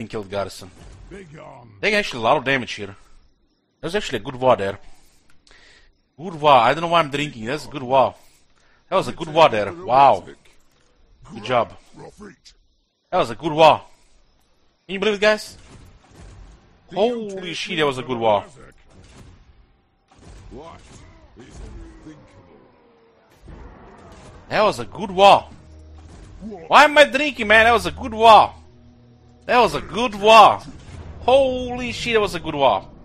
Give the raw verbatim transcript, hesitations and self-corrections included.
killed Garrison. They actually a lot of damage here. That was actually a good war there. Good war. I don't know why I'm drinking. That's a good war. That was a good war there. Wow. Good job. That was a good war. Can you believe it, guys? Holy shit, that was a good war. That was a good war. Why am I drinking, man? That was a good war. That was a good war. Holy shit, that was a good war.